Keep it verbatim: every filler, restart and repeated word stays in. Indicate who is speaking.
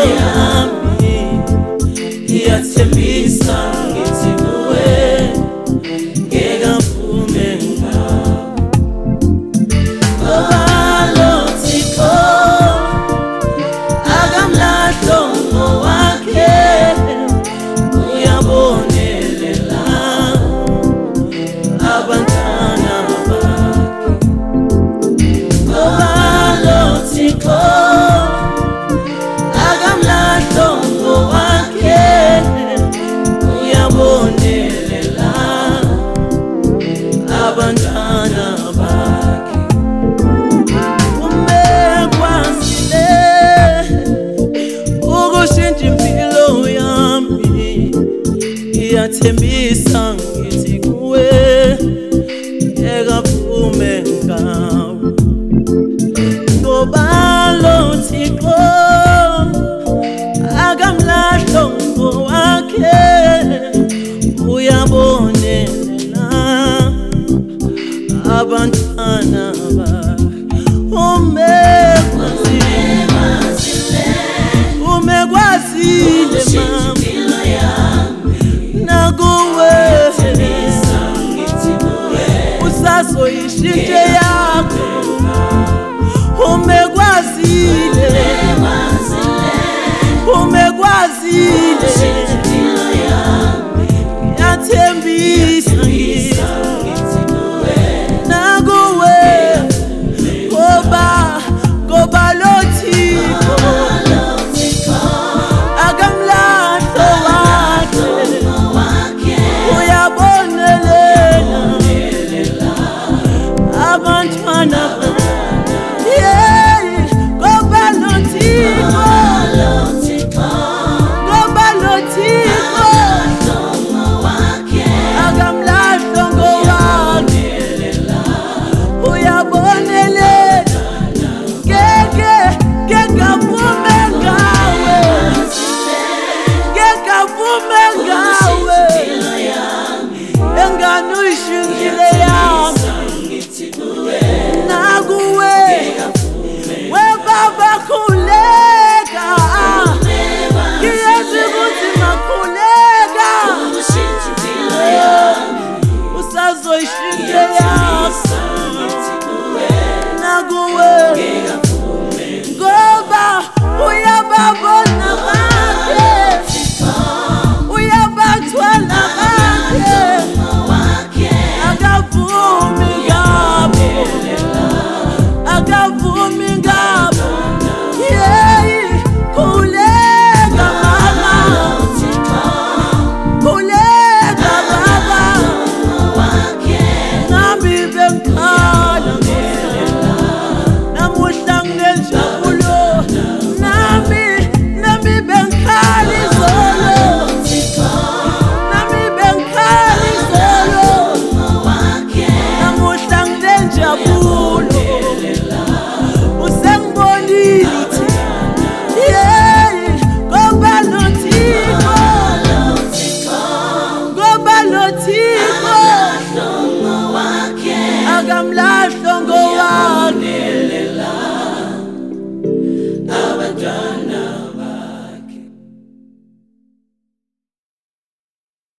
Speaker 1: yami iyathembisa ngithi kuwe ngeke avume ngawe ngoba lo Thixo akamlahlo ngowakhe uyabonelela abantwana bakhe ngoba lo Thixo akamlahlo ngowakhe uyabonelela abantwana bakhe umekwazile ukushintsha impilo yami iyathembisa ngithi kuwe ngeke avume ngawe ngoba lo Thixo akamlahlo ngowakhe uyabonelela abantwana bakhe umekwazile umekwazile nakuwe usazoyishintshe yakho umekwazile umekwazile yathembisa nakuwe ngoba ngoba lo Thixo akamlahlo wakhe uyabonelela abantwana akamlahlo ngowakhe abantwana